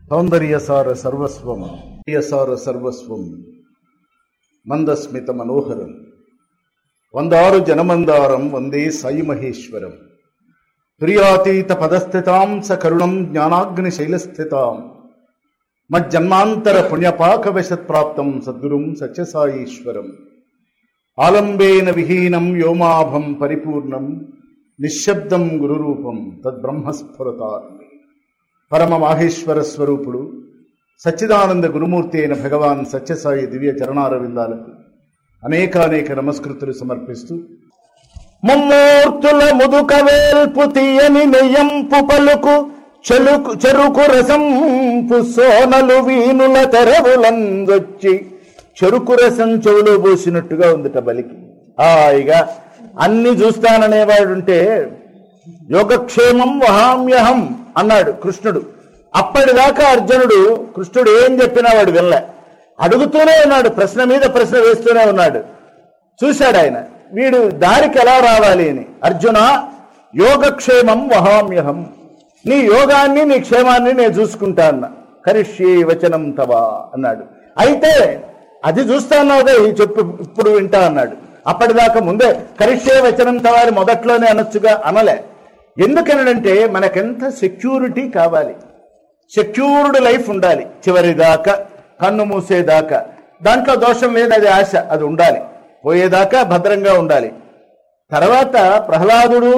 సౌందర్యసార సర్వస్వం సార సర్వస్వం మందస్మిత మనోహరం వందారు జనమందారం వందే సాయి మహేశ్వరం ప్రియాతీత పదస్థితాం సకరుణం జ్ఞానాగ్ని శైలస్థితాం మజ్జన్మాంతర పుణ్యపాకవశత్ప్రాప్తం సద్గురుం సత్యసాయీశ్వరం ఆలంబేన విహీనం వ్యోమాభం పరిపూర్ణం నిశ్శబ్దం గురురూపం తద్బ్రహ్మస్ఫురతాత్ పరమ మాహేశ్వర స్వరూపుడు సచ్చిదానంద గురుమూర్తి అయిన భగవాన్ సత్యసాయి దివ్య చరణారవిందాలకు అనేకానేక నమస్కృతులు సమర్పిస్తూ ముమ్మూర్తుల ముదుక వేల్పు తీయని నెయ్యంపు పలుకు చెరుకు రసంపు సోనలు వీనుల తెరవులందొచ్చి చెరుకు రసం చెవులో పోసినట్టుగా ఉందిట బలికి. హాయిగా అన్ని చూస్తాననేవాడుంటే యోగక్షేమం వహామ్యహం అన్నాడు కృష్ణుడు. అప్పటిదాకా అర్జునుడు కృష్ణుడు ఏం చెప్పినా వాడు వినలే, అడుగుతూనే ఉన్నాడు, ప్రశ్న మీద ప్రశ్న వేస్తూనే ఉన్నాడు. చూశాడు ఆయన వీడు దారికి ఎలా రావాలి అని. అర్జున యోగక్షేమం వహామ్యహం, నీ యోగాన్ని నీ క్షేమాన్ని నేను చూసుకుంటా అన్నా. కరిష్యే వచనం తవా అన్నాడు. అయితే అది చూస్తాన్నావుగా, చెప్పు ఇప్పుడు వింటా అన్నాడు. అప్పటిదాకా ముందే కరిష్యే వచనం తవా అని మొదట్లోనే అనొచ్చుగా, అనలే. ఎందుకనంటే మనకెంత సెక్యూరిటీ కావాలి, సెక్యూర్డ్ లైఫ్ ఉండాలి చివరిదాకా, కన్ను మూసేదాకా. దాంట్లో దోషం లేదు, అది ఆశ, అది ఉండాలి, పోయేదాకా భద్రంగా ఉండాలి. తర్వాత ప్రహ్లాదుడు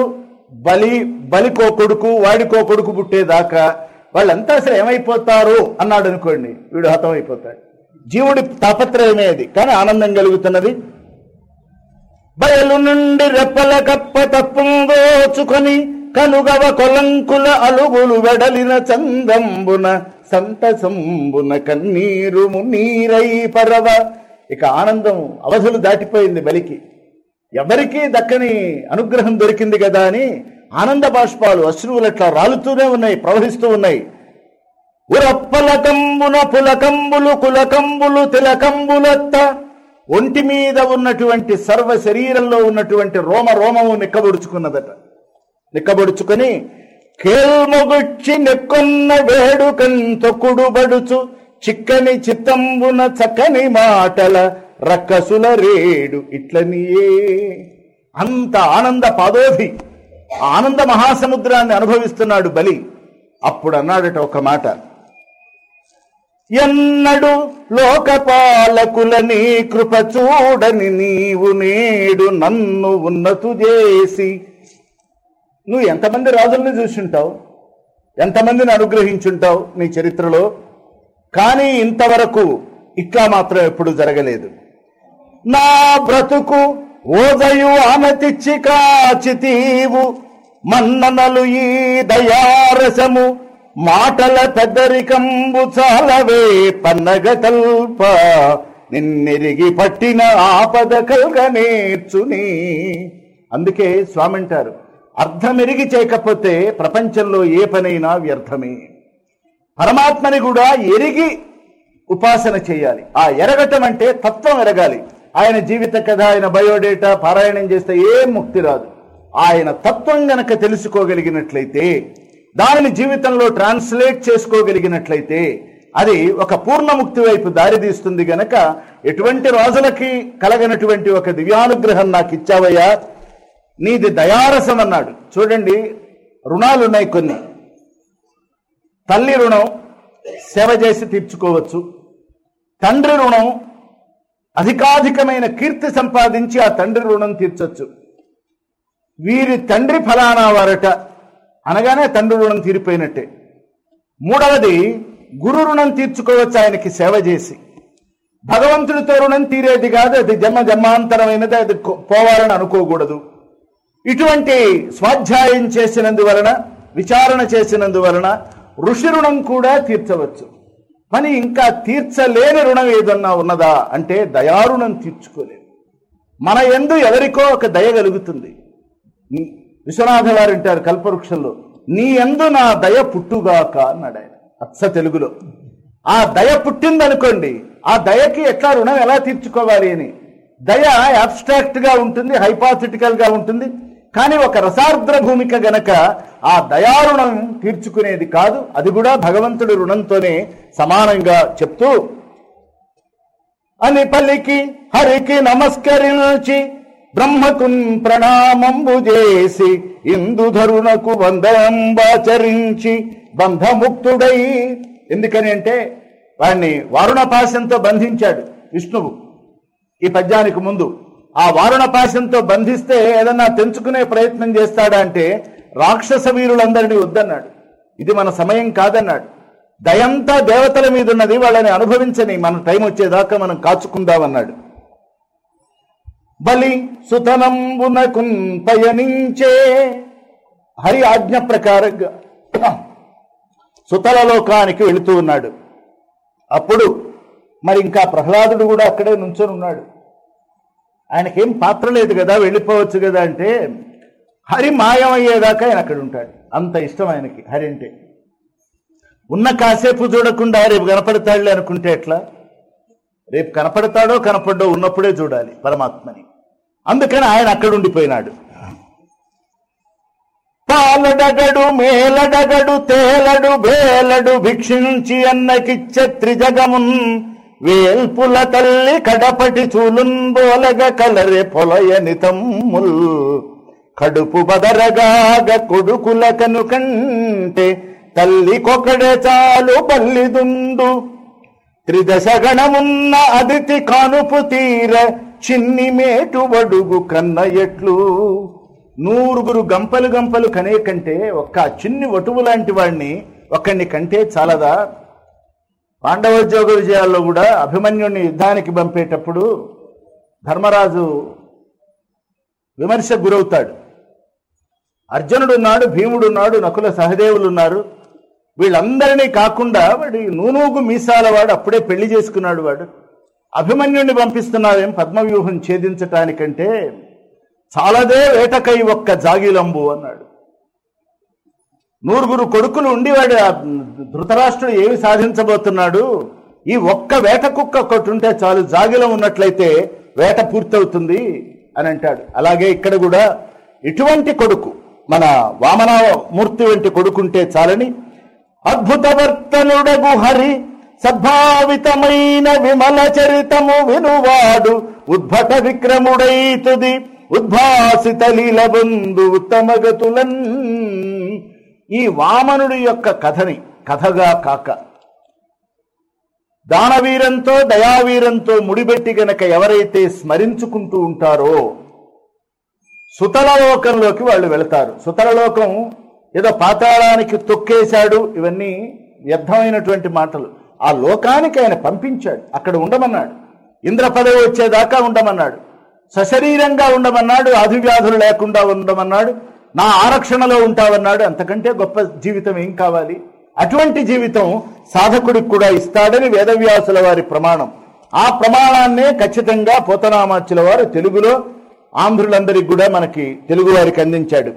బలికో కొడుకు వాడికో కొడుకు పుట్టేదాకా వాళ్ళంతా అసలు ఏమైపోతారు అన్నాడు అనుకోండి, వీడు హతం అయిపోతాడు. జీవుడి తాపత్రయమే అది, కానీ ఆనందం కలుగుతున్నది. బయలు నుండి రెప్పల కప్ప తప్పుందోచుకొని కనుగవ కొలంకుల అలుగులు వెడలిన చందంబున సంతసంబున కన్నీరు మున్నీరై పరవ. ఇక ఆనందం అవధులు దాటిపోయింది బలికి. ఎవరికీ దక్కని అనుగ్రహం దొరికింది కదా అని ఆనంద బాష్పాలు అశ్రువులు అట్లా రాలుతూనే ఉన్నాయి, ప్రవహిస్తూ ఉన్నాయి. ఉరప్పలకంబున పులకంబులు కులకంబులు తిలకంబులత్త, ఒంటి మీద ఉన్నటువంటి సర్వ శరీరంలో ఉన్నటువంటి రోమము నిక్కబొడుచుకున్నదట. నిక్కబొడుచుకొని కేల్మొగుచ్చి నెక్కొన్న వేడుకంతొకుడుబడుచు చిక్కని చిత్తంబున చక్కని మాటల రక్కసుల రేడు ఇట్లనియే. అంత ఆనంద పాదోధి, ఆనంద మహాసముద్రాన్ని అనుభవిస్తున్నాడు బలి. అప్పుడు అన్నాడట ఒక మాట, ఎన్నడు లోకపాలకుల నీ కృప చూడని నీవు నేడు నన్ను ఉన్నతు చేసి. నువ్వు ఎంతమంది రాజుల్ని చూసుంటావు, ఎంతమందిని అనుగ్రహించుంటావు నీ చరిత్రలో, కానీ ఇంతవరకు ఇట్లా మాత్రం ఎప్పుడు జరగలేదు. నా బ్రతుకు ఓదయు ఆనతిచ్చి కాచితీవు మన్ననలు ఈ దయారసము మాటల పెద్దరికంబు చాలవే పన్నగ కల్ప నిన్నెరిగి పట్టిన ఆపద కల్గ నేర్చుని. అందుకే స్వామి అంటారు, అర్థమెరిగి చేయకపోతే ప్రపంచంలో ఏ పనైనా వ్యర్థమే. పరమాత్మని కూడా ఎరిగి ఉపాసన చేయాలి. ఆ ఎరగటం అంటే తత్వం ఎరగాలి. ఆయన జీవిత కథ, ఆయన బయోడేటా పారాయణం చేస్తే ఏం ముక్తి రాదు. ఆయన తత్వం గనక తెలుసుకోగలిగినట్లయితే, దానిని జీవితంలో ట్రాన్స్లేట్ చేసుకోగలిగినట్లయితే అది ఒక పూర్ణముక్తి వైపు దారితీస్తుంది. గనక ఎటువంటి రాజులకి కలగనటువంటి ఒక దివ్యానుగ్రహం నాకు ఇచ్చావయ్యా, నీది దయారసం అన్నాడు. చూడండి, రుణాలున్నాయి కొన్ని. తల్లి రుణం సేవ చేసి తీర్చుకోవచ్చు, తండ్రి రుణం అధికాధికమైన కీర్తి సంపాదించి ఆ తండ్రి రుణం తీర్చొచ్చు. వీరి తండ్రి ఫలానా వారట అనగానే తండ్రి రుణం తీరిపోయినట్టే. మూడవది గురు రుణం తీర్చుకోవచ్చు ఆయనకి సేవ చేసి. భగవంతుడితో రుణం తీరేది కాదు, అది జన్మాంతరమైనది, అది పోవాలని అనుకోకూడదు. ఇటువంటి స్వాధ్యాయం చేసినందువలన, విచారణ చేసినందువలన ఋషి రుణం కూడా తీర్చవచ్చు. కానీ ఇంకా తీర్చలేని రుణం ఏదన్నా ఉన్నదా అంటే దయారుణం తీర్చుకోలేదు. మన యందు ఎవరికో ఒక దయ కలుగుతుంది. విశ్వనాథ గారు అంటారు కల్పవృక్షంలో, నీ యందు నా దయ పుట్టుగాక అన్నాడు ఆయన అచ్చ తెలుగులో. ఆ దయ పుట్టిందనుకోండి, ఆ దయకి ఎట్లా రుణం ఎలా తీర్చుకోవాలి అని. దయ అబ్స్ట్రాక్ట్ గా ఉంటుంది, హైపాథెటికల్ గా ఉంటుంది. కానీ ఒక రసార్ద్ర భూమిక గనక ఆ దయారుణం తీర్చుకునేది కాదు. అది కూడా భగవంతుడి రుణంతోనే సమానంగా చెప్తూ అని పలికి హరికి నమస్కరించి బ్రహ్మకున్ ప్రణామంబు చేసి ఇందుధరునకు వందంబాచరించి బంధముక్తుడై. ఎందుకని అంటే వాడిని వారుణపాశంతో బంధించాడు విష్ణువు ఈ పద్యానికి ముందు. ఆ వారుణపాశంతో బంధిస్తే ఏదన్నా తెంచుకునే ప్రయత్నం చేస్తాడా అంటే రాక్షస వీరులందరినీ వద్దన్నాడు. ఇది మన సమయం కాదన్నాడు. దయంతా దేవతల మీద ఉన్నది, వాళ్ళని అనుభవించని, మన టైం వచ్చేదాకా మనం కాచుకుందామన్నాడు. బలి సుతనంబునకు పయనించే హరి ఆజ్ఞ ప్రకారంగా సుతల లోకానికి వెళుతూ ఉన్నాడు. అప్పుడు మరి ఇంకా ప్రహ్లాదుడు కూడా అక్కడే నుంచొని ఉన్నాడు. ఆయనకేం పాత్ర లేదు కదా, వెళ్ళిపోవచ్చు కదా అంటే హరి మాయమయ్యేదాకా ఆయన అక్కడ ఉంటాడు. అంత ఇష్టం ఆయనకి హరి అంటే. ఉన్న కాసేపు చూడకుండా రేపు కనపడతాడులే అనుకుంటే ఎట్లా? రేపు కనపడతాడో కనపడ్డో ఉన్నప్పుడే చూడాలి పరమాత్మని. అందుకని ఆయన అక్కడ ఉండిపోయినాడు. పాలడగడు మేలడగడు తేలడు బేలడు భిక్షించి అన్నకిచ్చ త్రిజగమున్ వేల్పుల తల్లి కడపటి చూలుంబోలగ కలరే పొలయని తమ్ముల్ కడుపు బదరగాగ కొడుకుల కనుకంటే తల్లి కొకడే చాలు పల్లిదుండు త్రిదశగణమున్న అదితి కానుపు తీర చిన్ని మేటు వడుగు కన్న ఎట్లు. 100 గంపలు గంపలు కనే కంటే ఒక్క చిన్ని వటువు లాంటి వాడిని ఒక్కడిని కంటే చాలదా? పాండవోద్యోగ విజయాల్లో కూడా అభిమన్యుడిని యుద్ధానికి పంపేటప్పుడు ధర్మరాజు విమర్శకు గురవుతాడు. అర్జునుడున్నాడు, భీముడున్నాడు, నకుల సహదేవులున్నారు. వీళ్ళందరినీ కాకుండా వాడి నూనూగు మీసాల వాడు అప్పుడే పెళ్లి చేసుకున్నాడు. వాడు అభిమన్యుడిని పంపిస్తున్నావేం పద్మవ్యూహం ఛేదించటానికంటే? చాలదే వేటకై ఒక్క జాగిలంబు అన్నాడు. 100 కొడుకులు ఉండి వాడు ధృతరాష్ట్రుడు ఏమి సాధించబోతున్నాడు? ఈ ఒక్క వేట కుక్క ఒకటి ఉంటే చాలు, జాగిలం ఉన్నట్లయితే వేట పూర్తవుతుంది అని అంటాడు. అలాగే ఇక్కడ కూడా ఇటువంటి కొడుకు, మన వామనమూర్తి వంటి కొడుకుంటే చాలని అద్భుతవర్తనుడగు హరి సద్భావితమైన విమల చరితము వినువాడు ఉద్భట విక్రముడైతుది ఉద్భాసిత లీల బంధు ఉత్తమగతులన్. ఈ వామనుడి యొక్క కథని కథగా కాక దానవీరంతో దయావీరంతో ముడిపెట్టి గనక ఎవరైతే స్మరించుకుంటూ ఉంటారో సుతలలోకంలోకి వాళ్ళు వెళతారు. సుతలలోకం ఏదో పాతాళానికి తొక్కేశాడు, ఇవన్నీ వ్యర్థమైనటువంటి మాటలు. ఆ లోకానికి ఆయన పంపించాడు, అక్కడ ఉండమన్నాడు. ఇంద్ర పదవి వచ్చేదాకా ఉండమన్నాడు, సశరీరంగా ఉండమన్నాడు, ఆదివ్యాధులు లేకుండా ఉండమన్నాడు, నా ఆరక్షణలో ఉంటావన్నాడు. అంతకంటే గొప్ప జీవితం ఏం కావాలి? అటువంటి జీవితం సాధకుడికి కూడా ఇస్తాడని వేదవ్యాసుల వారి ప్రమాణం. ఆ ప్రమాణాన్నే ఖచ్చితంగా పోతనామాచ్యుల వారు తెలుగులో ఆంధ్రులందరికీ కూడా మనకి తెలుగు వారికి అందించాడు.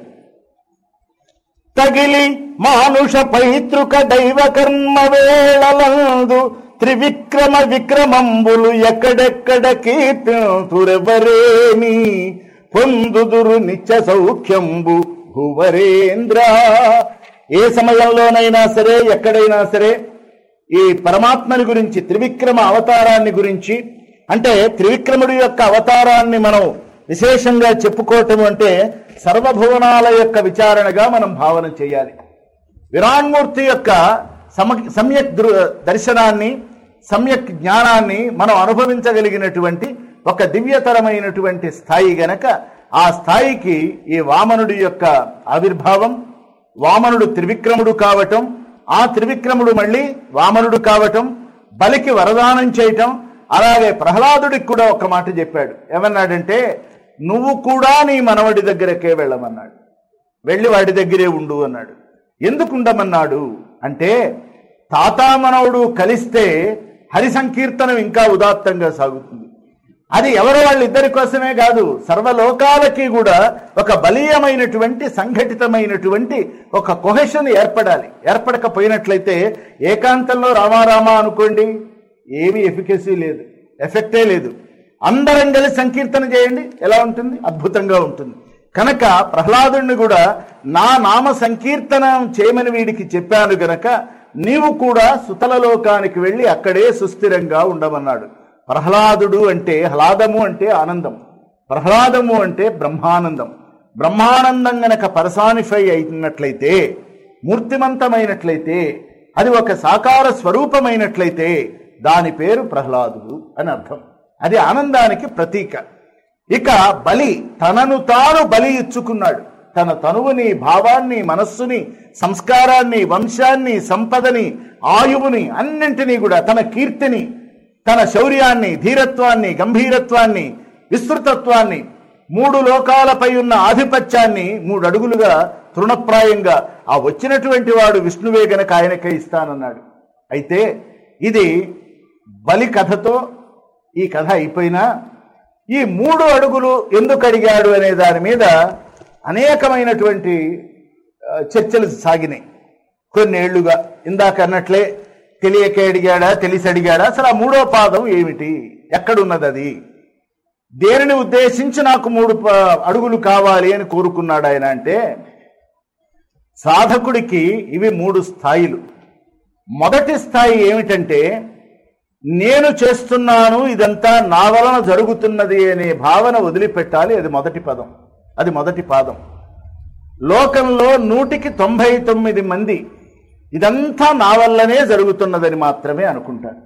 తగిలి మానుష పైతృక దైవ కర్మ వేళలందు త్రివిక్రమ విక్రమంబులు ఎక్కడెక్కడ కీర్తిరెవరేమి పొందుదురు నిత్య సౌఖ్యంబు భువరేంద్ర. ఏ సమయంలోనైనా సరే, ఎక్కడైనా సరే ఈ పరమాత్మని గురించి, త్రివిక్రమ అవతారాన్ని గురించి, అంటే త్రివిక్రముడి యొక్క అవతారాన్ని మనం విశేషంగా చెప్పుకోవటం అంటే సర్వభువనాల యొక్క విచారణగా మనం భావన చేయాలి. విరాణ్మూర్తి యొక్క సమ్యక్ దర్శనాన్ని, సమ్యక్ జ్ఞానాన్ని మనం అనుభవించగలిగినటువంటి ఒక దివ్యతరమైనటువంటి స్థాయి గనక ఆ స్థాయికి ఈ వామనుడి యొక్క ఆవిర్భావం, వామనుడు త్రివిక్రముడు కావటం, ఆ త్రివిక్రముడు మళ్ళీ వామనుడు కావటం, బలికి వరదానం చేయటం, అలాగే ప్రహ్లాదుడికి కూడా ఒక మాట చెప్పాడు. ఏమన్నాడంటే, నువ్వు కూడా నీ మనవడి దగ్గరకే వెళ్ళమన్నాడు, వెళ్ళి వాడి దగ్గరే ఉండు అన్నాడు. ఎందుకు ఉండమన్నాడు అంటే, తాతామనవుడు కలిస్తే హరి సంకీర్తనం ఇంకా ఉదాత్తంగా సాగుతుంది. అది ఎవరు వాళ్ళిద్దరి కోసమే కాదు, సర్వలోకాలకి కూడా ఒక బలీయమైనటువంటి సంఘటితమైనటువంటి ఒక కొహెషన్ ఏర్పడాలి. ఏర్పడకపోయినట్లయితే ఏకాంతంలో రామారామా అనుకోండి, ఏమీ ఎఫికసీ లేదు, ఎఫెక్టే లేదు. అందరం కలిసి సంకీర్తన చేయండి, ఎలా ఉంటుంది? అద్భుతంగా ఉంటుంది. కనుక ప్రహ్లాదుడిని కూడా నా నామ సంకీర్తనం చేయమని వీడికి చెప్పాను గనక నీవు కూడా సుతల లోకానికి వెళ్ళి అక్కడే సుస్థిరంగా ఉండమన్నాడు. ప్రహ్లాదుడు అంటే హ్లాదము అంటే ఆనందం, ప్రహ్లాదము అంటే బ్రహ్మానందం. బ్రహ్మానందం గనక పర్సానిఫై అయినట్లయితే, మూర్తిమంతమైనట్లయితే, అది ఒక సాకార స్వరూపమైనట్లయితే దాని పేరు ప్రహ్లాదుడు అని అర్థం. అది ఆనందానికి ప్రతీక. ఇక బలి తనను తాను బలి ఇచ్చుకున్నాడు. తన తనువుని, భావాన్ని, మనస్సుని, సంస్కారాన్ని, వంశాన్ని, సంపదని, ఆయువుని అన్నింటినీ కూడా, తన కీర్తిని, తన శౌర్యాన్ని, ధీరత్వాన్ని, గంభీరత్వాన్ని, విస్తృతత్వాన్ని, 3 లోకాలపై ఉన్న ఆధిపత్యాన్ని 3 అడుగులుగా తృణప్రాయంగా ఆ వచ్చినటువంటి వాడు విష్ణువే గనక ఆయనకే ఇస్తానన్నాడు. అయితే ఇది బలి కథతో ఈ కథ అయిపోయినా ఈ 3 అడుగులు ఎందుకు అడిగాడు అనే దాని మీద అనేకమైనటువంటి చర్చలు సాగినాయి కొన్నేళ్లుగా. ఇందాక అన్నట్లే తెలియక అడిగాడా, తెలిసి అడిగాడా, అసలు ఆ 3వ పాదం ఏమిటి, ఎక్కడున్నది, అది దేనిని ఉద్దేశించి నాకు 3 అడుగులు కావాలి అని కోరుకున్నాడు ఆయన అంటే, సాధకుడికి ఇవి 3 స్థాయిలు. మొదటి స్థాయి ఏమిటంటే, నేను చేస్తున్నాను, ఇదంతా నా వలన జరుగుతున్నది అనే భావన వదిలిపెట్టాలి. అది మొదటి పదం, అది మొదటి పాదం. లోకంలో 100కి 99 మంది ఇదంతా నా వల్లనే జరుగుతున్నదని మాత్రమే అనుకుంటారు.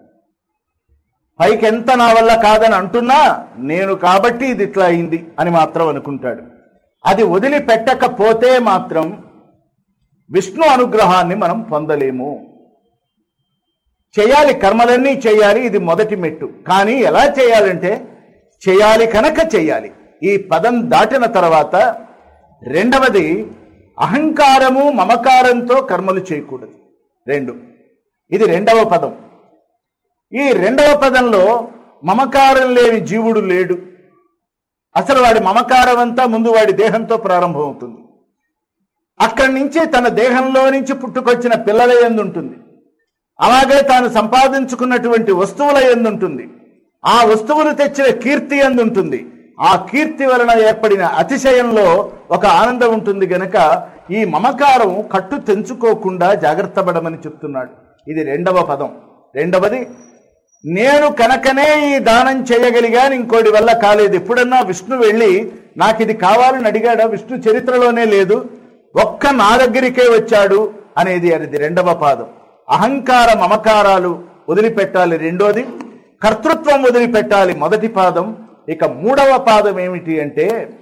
పైకి ఎంత నా వల్ల కాదని అంటున్నా, నేను కాబట్టి ఇది ఇట్లా అయింది అని మాత్రం అనుకుంటాడు. అది వదిలిపెట్టకపోతే మాత్రం విష్ణు అనుగ్రహాన్ని మనం పొందలేము. చేయాలి, కర్మలన్నీ చేయాలి, ఇది మొదటి మెట్టు. కానీ ఎలా చేయాలంటే, చేయాలి కనుక చేయాలి. ఈ పదం దాటిన తర్వాత రెండవది అహంకారము, మమకారంతో కర్మలు చేయకూడదు. 2, ఇది 2వ పదం. ఈ 2వ పదంలో మమకారం లేని జీవుడు లేడు. అసలు వాడి మమకారం అంతా ముందు వాడి దేహంతో ప్రారంభమవుతుంది. అక్కడి నుంచి తన దేహంలో నుంచి పుట్టుకొచ్చిన పిల్లల యందు ఉంటుంది. అలాగే తాను సంపాదించుకున్నటువంటి వస్తువుల యందు ఉంటుంది. ఆ వస్తువులు తెచ్చిన కీర్తి యందు ఉంటుంది. ఆ కీర్తి వలన ఏర్పడిన అతిశయంలో ఒక ఆనందం ఉంటుంది. గనక ఈ మమకారం కట్టు తెంచుకోకుండా జాగ్రత్త పడమని చెప్తున్నాడు. ఇది 2వ పదం. రెండవది, నేను కనుకనే ఈ దానం చేయగలిగాను, ఇంకోటి వల్ల కాలేదు. ఎప్పుడన్నా విష్ణు వెళ్ళి నాకు ఇది కావాలని అడిగాడా? విష్ణు చరిత్రలోనే లేదు. ఒక్క నా దగ్గరికే వచ్చాడు అనేది అది 2వ పాదం. అహంకార మమకారాలు వదిలిపెట్టాలి. రెండోది కర్తృత్వం వదిలిపెట్టాలి, మొదటి పాదం. ఇక 3వ పాదం ఏమిటి అంటే,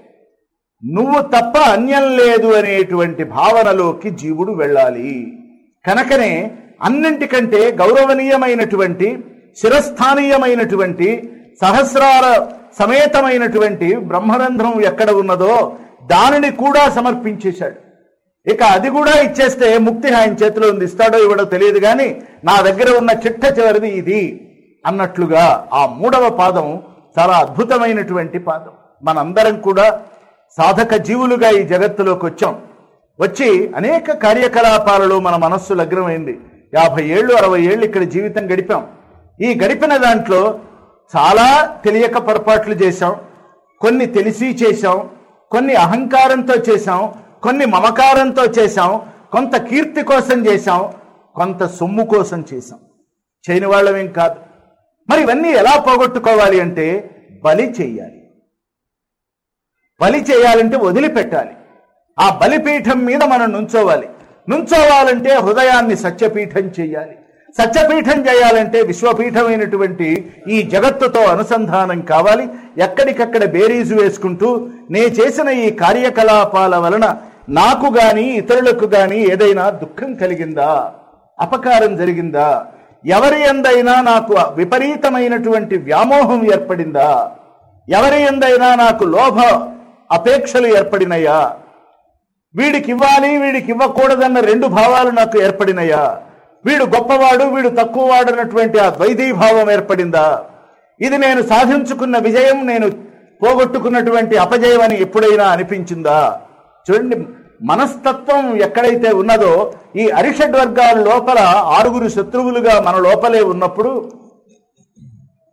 నువ్వు తప్ప అన్యం లేదు అనేటువంటి భావనలోకి జీవుడు వెళ్ళాలి. కనుకనే అన్నింటికంటే గౌరవనీయమైనటువంటి, శిరస్థానీయమైనటువంటి, సహస్రార సమేతమైనటువంటి బ్రహ్మరంధ్రం ఎక్కడ ఉన్నదో దానిని కూడా సమర్పించేశాడు. ఇక అది కూడా ఇచ్చేస్తే ముక్తి ఆయన చేతిలో ఉంది. ఇస్తాడో ఇవ్వడో తెలియదు, కానీ నా దగ్గర ఉన్న చిట్ట చివరిది ఇది అన్నట్లుగా ఆ 3వ పాదం చాలా అద్భుతమైనటువంటి పాదం. మనందరం కూడా సాధక జీవులుగా ఈ జగత్తులోకి వచ్చాం. వచ్చి అనేక కార్యకలాపాలలో మన మనస్సు లగ్నమైంది. 50 ఏళ్ళు 60 ఏళ్ళు ఇక్కడ జీవితం గడిపాం. ఈ గడిపిన దాంట్లో చాలా తెలియక పొరపాట్లు చేశాం, కొన్ని తెలిసి చేశాం, కొన్ని అహంకారంతో చేశాం, కొన్ని మమకారంతో చేశాం, కొంత కీర్తి కోసం చేశాం, కొంత సొమ్ము కోసం చేశాం. చేయని వాళ్ళమేం కాదు. మరి ఇవన్నీ ఎలా పోగొట్టుకోవాలి అంటే, బలి చెయ్యాలి. బలి చేయాలంటే వదిలిపెట్టాలి. ఆ బలిపీఠం మీద మనం నుంచోవాలి. నుంచోవాలంటే హృదయాన్ని సత్యపీఠం చేయాలి. సత్యపీఠం చేయాలంటే విశ్వపీఠమైనటువంటి ఈ జగత్తుతో అనుసంధానం కావాలి. ఎక్కడికక్కడ బేరీజు వేసుకుంటూ నే చేసిన ఈ కార్యకలాపాల వలన నాకు గాని ఇతరులకు గాని ఏదైనా దుఃఖం కలిగిందా, అపకారం జరిగిందా, ఎవరి యందైనా నాకు విపరీతమైనటువంటి వ్యామోహం ఏర్పడిందా, ఎవరి యందైనా నాకు లోభ అపేక్షలు ఏర్పడినయా, వీడికి ఇవ్వాలి వీడికి ఇవ్వకూడదన్న 2 భావాలు నాకు ఏర్పడినయా, వీడు గొప్పవాడు వీడు తక్కువవాడు అన్నటువంటి ఆ ద్వైతీభావం ఏర్పడిందా, ఇది నేను సాధించుకున్న విజయం నేను పోగొట్టుకున్నటువంటి అపజయం అని ఎప్పుడైనా అనిపించిందా? చూడండి, మనస్తత్వం ఎక్కడైతే ఉన్నదో ఈ అరిషడ్వర్గాల లోపల 6 శత్రువులుగా మన లోపలే ఉన్నప్పుడు,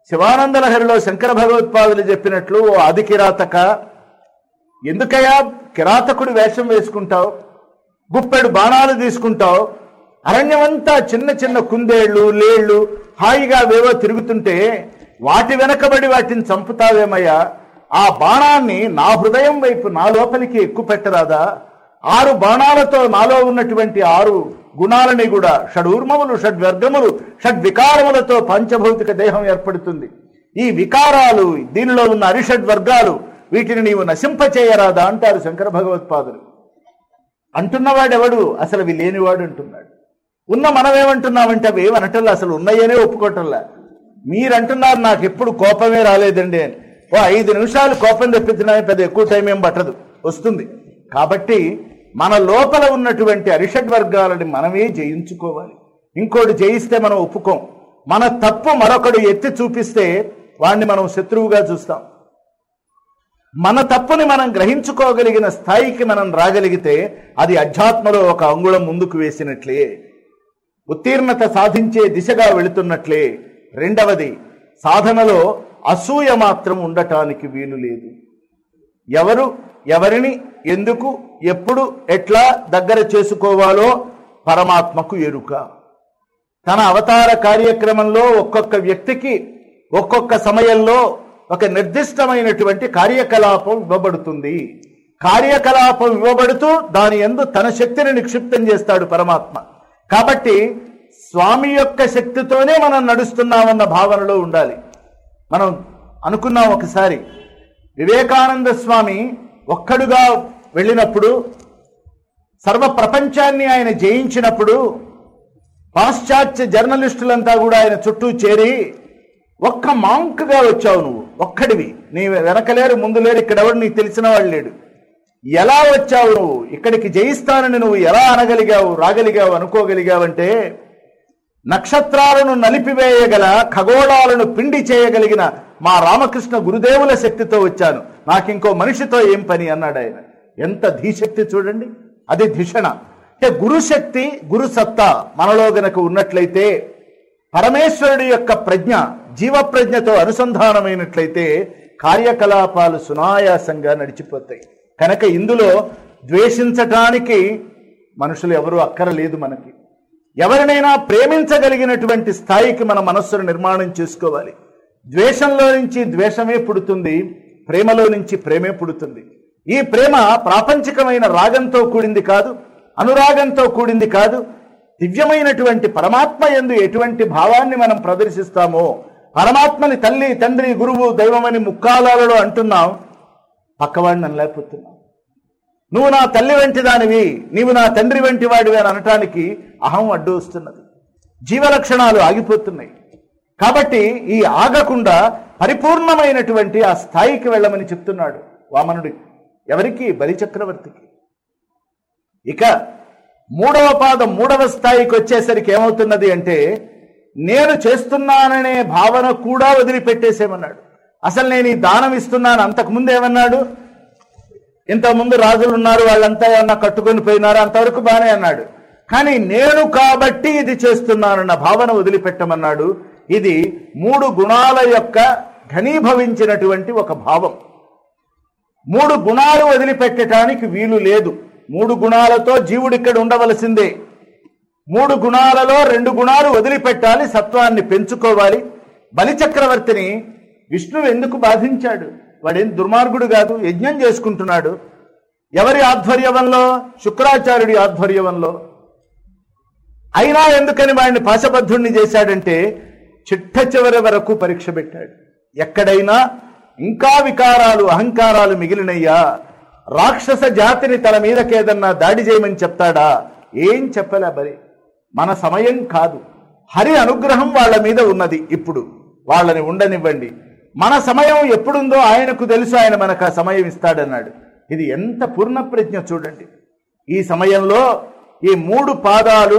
శివానంద లహరిలో శంకర భగవత్పాదులు చెప్పినట్లు, ఓ ఆదికిరాతక, ఎందుకయ్యా కిరాతకుడి వేషం వేసుకుంటావు, గుప్పెడు బాణాలు తీసుకుంటావు, అరణ్యమంతా చిన్న చిన్న కుందేళ్లు లేళ్లు హాయిగా వేవో తిరుగుతుంటే వాటి వెనకబడి వాటిని చంపుతావేమయ్యా? ఆ బాణాన్ని నా హృదయం వైపు నా లోపలికి ఎక్కువ పెట్టరాదా? 6 బాణాలతో నాలో ఉన్నటువంటి 6 గుణాలని కూడా షడూర్మములు, షడ్వర్గములు, షడ్వికారములతో పంచభౌతిక దేహం ఏర్పడుతుంది. ఈ వికారాలు, దీనిలో ఉన్న అరిషడ్వర్గాలు, వీటిని నీవు నశింపచేయరాదా అంటారు శంకర భగవత్పాదులు. అంటున్నవాడెవడు? అసలు అవి లేనివాడు అంటున్నాడు. ఉన్న మనమేమంటున్నామంటే అవి ఏమనటల్లా, అసలు ఉన్నాయనే ఒప్పుకోవటంలా. మీరంటున్నారు నాకు ఎప్పుడు కోపమే రాలేదండి అని. 5 నిమిషాలు కోపం తెప్పించినా పెద్ద ఎక్కువ టైం ఏం పట్టదు, వస్తుంది. కాబట్టి మన లోపల ఉన్నటువంటి అరిషడ్ వర్గాలని మనమే జయించుకోవాలి. ఇంకోటి జయిస్తే మనం ఒప్పుకోం. మన తప్పు మరొకడు ఎత్తి చూపిస్తే వాడిని మనం శత్రువుగా చూస్తాం. మన తప్పుని మనం గ్రహించుకోగలిగిన స్థాయికి మనం రాగలిగితే అది అధ్యాత్మలో ఒక అంగుళం ముందుకు వేసినట్లే, ఉత్తీర్ణత సాధించే దిశగా వెళుతున్నట్లే. రెండవది, సాధనలో అసూయ మాత్రం ఉండటానికి వీలు లేదు. ఎవరు ఎవరిని ఎందుకు ఎప్పుడు ఎట్లా దగ్గర చేసుకోవాలో పరమాత్మకు ఎరుక. తన అవతార కార్యక్రమంలో ఒక్కొక్క వ్యక్తికి ఒక్కొక్క సమయంలో ఒక నిర్దిష్టమైనటువంటి కార్యకలాపం ఇవ్వబడుతుంది. కార్యకలాపం ఇవ్వబడుతూ దాని యందు తన శక్తిని నిక్షిప్తం చేస్తాడు పరమాత్మ. కాబట్టి స్వామి యొక్క శక్తితోనే మనం నడుస్తున్నామన్న భావనలో ఉండాలి. మనం అనుకున్నాం ఒకసారి, వివేకానంద స్వామి ఒక్కడుగా వెళ్ళినప్పుడు, సర్వ ప్రపంచాన్ని ఆయన జయించినప్పుడు, పాశ్చాత్య జర్నలిస్టులంతా కూడా ఆయన చుట్టూ చేరి, ఒక్క మాంక్గా వచ్చావు నువ్వు, ఒక్కడివి, నీ వెనకలేరు ముందు లేరు, ఇక్కడెవడు నీకు తెలిసిన వాళ్ళు లేడు, ఎలా వచ్చావు నువ్వు ఇక్కడికి, జయిస్తానని నువ్వు ఎలా అనగలిగావు, రాగలిగావు, అనుకోగలిగావంటే, నక్షత్రాలను నలిపివేయగల, ఖగోళాలను పిండి చేయగలిగిన మా రామకృష్ణ గురుదేవుల శక్తితో వచ్చాను, నాకింకో మనిషితో ఏం పని అన్నాడు ఆయన. ఎంత ధీశక్తి చూడండి, అది ధిషణ. అంటే గురుశక్తి, గురు సత్తా మనలో గనక ఉన్నట్లయితే, పరమేశ్వరుడి యొక్క ప్రజ్ఞ జీవప్రజ్ఞతో అనుసంధానమైనట్లయితే కార్యకలాపాలు సునాయాసంగా నడిచిపోతాయి. కనుక ఇందులో ద్వేషించటానికి మనుషులు ఎవరూ అక్కరలేదు. మనకి ఎవరినైనా ప్రేమించగలిగినటువంటి స్థాయికి మన మనస్సును నిర్మాణం చేసుకోవాలి. ద్వేషంలో నుంచి ద్వేషమే పుడుతుంది, ప్రేమలో నుంచి ప్రేమే పుడుతుంది. ఈ ప్రేమ ప్రాపంచికమైన రాగంతో కూడింది కాదు, అనురాగంతో కూడింది కాదు. దివ్యమైనటువంటి పరమాత్మ యందు ఎటువంటి భావాన్ని మనం ప్రదర్శిస్తామో, పరమాత్మని తల్లి, తండ్రి, గురువు, దైవమని ముక్కాలాలలో అంటున్నాం, పక్కవాడిని అనలేకపోతున్నాం. నువ్వు నా తల్లి వంటి దానివి, నీవు నా తండ్రి వంటి వాడివి అని అనటానికి అహం అడ్డు వస్తున్నది, జీవలక్షణాలు ఆగిపోతున్నాయి. కాబట్టి ఈ ఆగకుండా పరిపూర్ణమైనటువంటి ఆ స్థాయికి వెళ్ళమని చెప్తున్నాడు వామనుడి. ఎవరికి? బలిచక్రవర్తికి. ఇక 3వ పాదం 3వ స్థాయికి వచ్చేసరికి ఏమవుతున్నది అంటే, నేను చేస్తున్నాననే భావన కూడా వదిలిపెట్టేసేమన్నాడు. అసలు నేను ఈ దానం ఇస్తున్నాను, అంతకుముందు ఏమన్నాడు, ఇంతకుముందు రాజులు ఉన్నారు, వాళ్ళంతా ఏమన్నా కట్టుకొని పోయినారు, అంతవరకు బానే అన్నాడు. కానీ నేను కాబట్టి ఇది చేస్తున్నానన్న భావన వదిలిపెట్టమన్నాడు. ఇది 3 గుణాల యొక్క ఘనీభవించినటువంటి ఒక భావం. 3 గుణాలు వదిలిపెట్టడానికి వీలు లేదు. 3 గుణాలతో జీవుడు ఇక్కడ ఉండవలసిందే. 3 గుణాలలో 2 గుణాలు వదిలిపెట్టాలి, సత్వాన్ని పెంచుకోవాలి. బలిచక్రవర్తిని విష్ణువు ఎందుకు బాధించాడు? వాడేం దుర్మార్గుడు కాదు, యజ్ఞం చేసుకుంటున్నాడు. ఎవరి ఆధ్వర్యంలో? శుక్రాచార్యుడి ఆధ్వర్యంలో. అయినా ఎందుకని వాడిని పాశబద్ధుణ్ణి చేశాడంటే, చిట్ట చివరి వరకు పరీక్ష పెట్టాడు. ఎక్కడైనా ఇంకా వికారాలు, అహంకారాలు మిగిలినయ్యా, రాక్షస జాతిని తన మీదకేదన్నా దాడి చేయమని చెప్తాడా? ఏం చెప్పలే. బలి మన సమయం కాదు, హరి అనుగ్రహం వాళ్ళ మీద ఉన్నది, ఇప్పుడు వాళ్ళని ఉండనివ్వండి, మన సమయం ఎప్పుడుందో ఆయనకు తెలుసు, ఆయన మనకు ఆ సమయం ఇస్తాడన్నాడు. ఇది ఎంత పూర్ణ ప్రజ్ఞ చూడండి. ఈ సమయంలో ఈ 3 పాదాలు,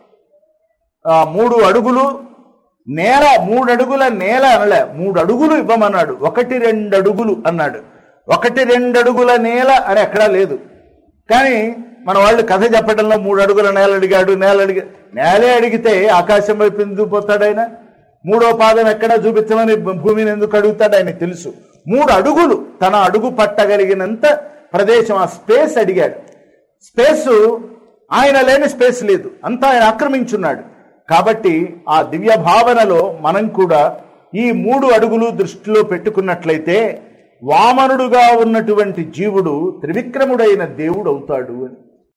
3 అడుగులు నేల, 3 అడుగుల నేల అనలే, 3 అడుగులు ఇవ్వమన్నాడు. 1-2 అడుగులు అన్నాడు. 1-2 అడుగుల నేల అని ఎక్కడా లేదు. కానీ మన వాళ్ళు కథ చెప్పడంలో 3 అడుగుల నేల అడిగాడు, నేలే అడిగితే ఆకాశం వైపు ఎందుకు పోతాడు ఆయన? 3వ పాదం ఎక్కడా చూపించమని భూమిని ఎందుకు అడుగుతాడు? ఆయన తెలుసు. 3 అడుగులు, తన అడుగు పట్టగలిగినంత ప్రదేశం, ఆ స్పేస్ అడిగాడు. స్పేసు ఆయన లేని స్పేస్ లేదు, అంతా ఆయన ఆక్రమించున్నాడు. కాబట్టి ఆ దివ్య భావనలో మనం కూడా ఈ 3 అడుగులు దృష్టిలో పెట్టుకున్నట్లయితే వామనుడుగా ఉన్నటువంటి జీవుడు త్రివిక్రముడైన దేవుడు అవుతాడు అని.